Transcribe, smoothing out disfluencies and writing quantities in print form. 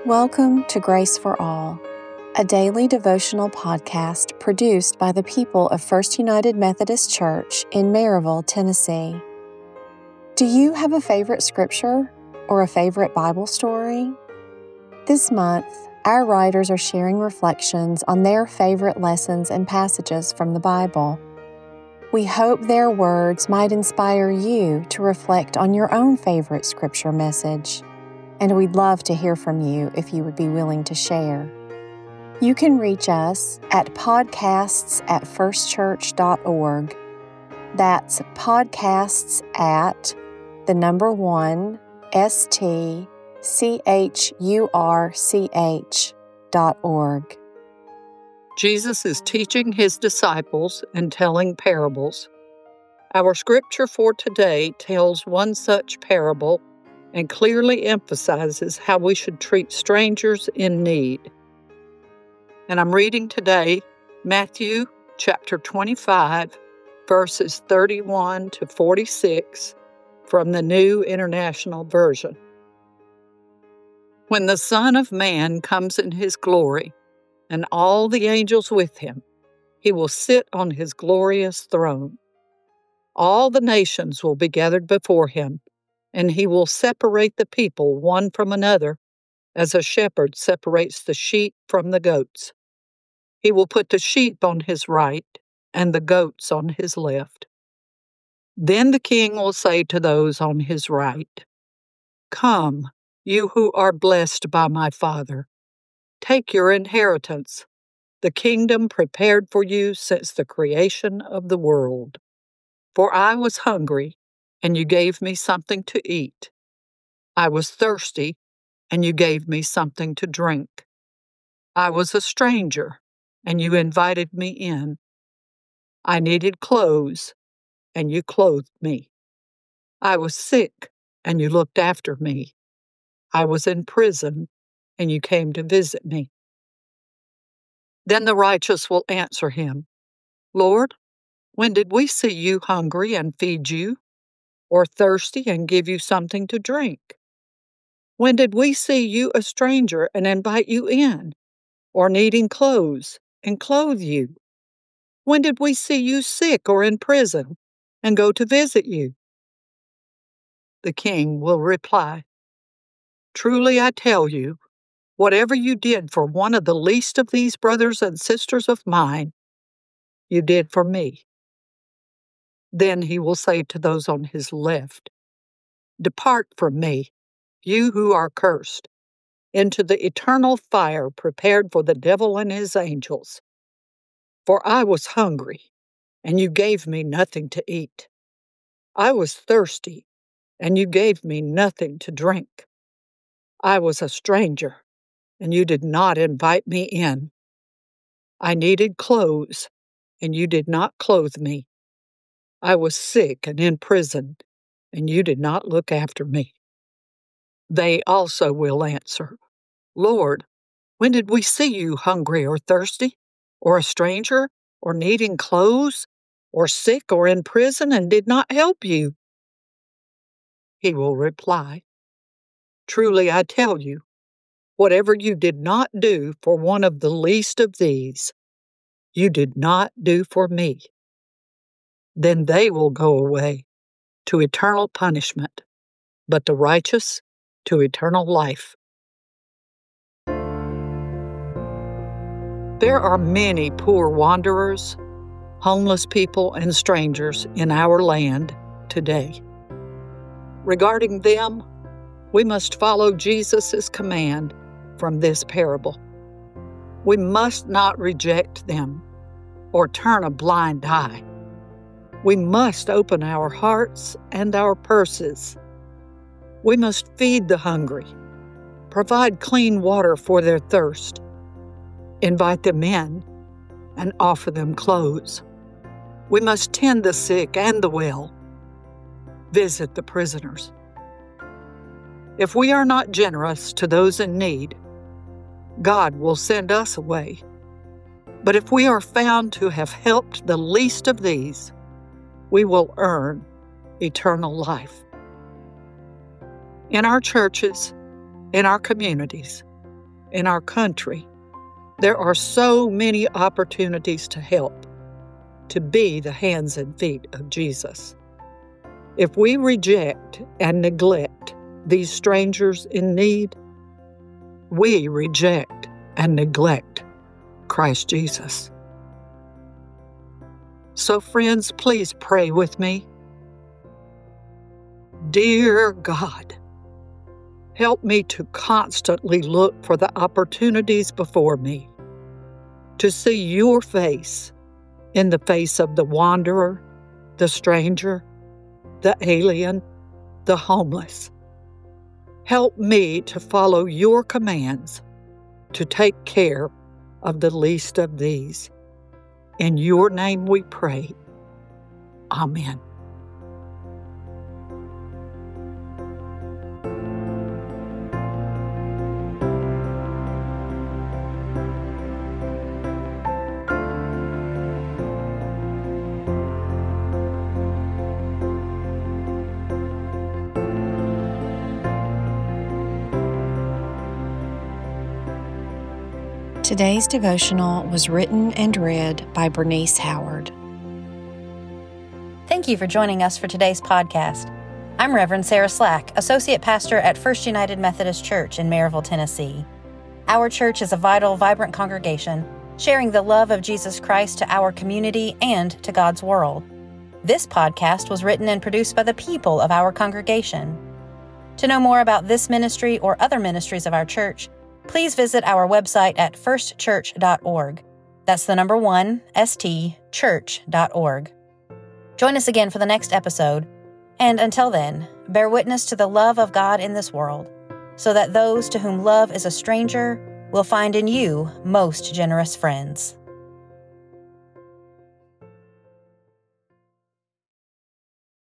Welcome to Grace for All, a daily devotional podcast produced by the people of First United Methodist Church in Maryville, Tennessee. Do you have a favorite scripture or a favorite Bible story? This month, our writers are sharing reflections on their favorite lessons and passages from the Bible. We hope their words might inspire you to reflect on your own favorite scripture message. And we'd love to hear from you if you would be willing to share. You can reach us at podcasts@firstchurch.org. That's podcasts at the number 1 STCHURCH.org. Jesus is teaching his disciples and telling parables. Our scripture for today tells one such parable and clearly emphasizes how we should treat strangers in need. And I'm reading today Matthew chapter 25, verses 31 to 46 from the New International Version. When the Son of Man comes in his glory, and all the angels with him, he will sit on his glorious throne. All the nations will be gathered before him, and he will separate the people one from another, as a shepherd separates the sheep from the goats. He will put the sheep on his right and the goats on his left. Then the king will say to those on his right, "Come, you who are blessed by my Father, take your inheritance, the kingdom prepared for you since the creation of the world. For I was hungry, and you gave me something to eat. I was thirsty, and you gave me something to drink. I was a stranger, and you invited me in. I needed clothes, and you clothed me. I was sick, and you looked after me. I was in prison, and you came to visit me." Then the righteous will answer him, "Lord, when did we see you hungry and feed you, or thirsty and give you something to drink? When did we see you a stranger and invite you in, or needing clothes and clothe you? When did we see you sick or in prison and go to visit you?" The king will reply, "Truly I tell you, whatever you did for one of the least of these brothers and sisters of mine, you did for me." Then he will say to those on his left, "Depart from me, you who are cursed, into the eternal fire prepared for the devil and his angels. For I was hungry, and you gave me nothing to eat. I was thirsty, and you gave me nothing to drink. I was a stranger, and you did not invite me in. I needed clothes, and you did not clothe me. I was sick and in prison, and you did not look after me." They also will answer, "Lord, when did we see you hungry or thirsty, or a stranger, or needing clothes, or sick or in prison, and did not help you?" He will reply, "Truly I tell you, whatever you did not do for one of the least of these, you did not do for me." Then they will go away to eternal punishment, but the righteous to eternal life. There are many poor wanderers, homeless people, and strangers in our land today. Regarding them, we must follow Jesus' command from this parable. We must not reject them or turn a blind eye. We must open our hearts and our purses. We must feed the hungry, provide clean water for their thirst, invite them in, and offer them clothes. We must tend the sick and the well, visit the prisoners. If we are not generous to those in need, God will send us away. But if we are found to have helped the least of these, we will earn eternal life. In our churches, in our communities, in our country, there are so many opportunities to help, to be the hands and feet of Jesus. If we reject and neglect these strangers in need, we reject and neglect Christ Jesus. So, friends, please pray with me. Dear God, help me to constantly look for the opportunities before me, to see your face in the face of the wanderer, the stranger, the alien, the homeless. Help me to follow your commands to take care of the least of these. In your name we pray. Amen. Today's devotional was written and read by Bernice Howard. Thank you for joining us for today's podcast. I'm Reverend Sarah Slack, Associate Pastor at First United Methodist Church in Maryville, Tennessee. Our church is a vital, vibrant congregation, sharing the love of Jesus Christ to our community and to God's world. This podcast was written and produced by the people of our congregation. To know more about this ministry or other ministries of our church, please visit our website at firstchurch.org. That's the number 1, stchurch.org. Join us again for the next episode, and until then, bear witness to the love of God in this world, so that those to whom love is a stranger will find in you most generous friends.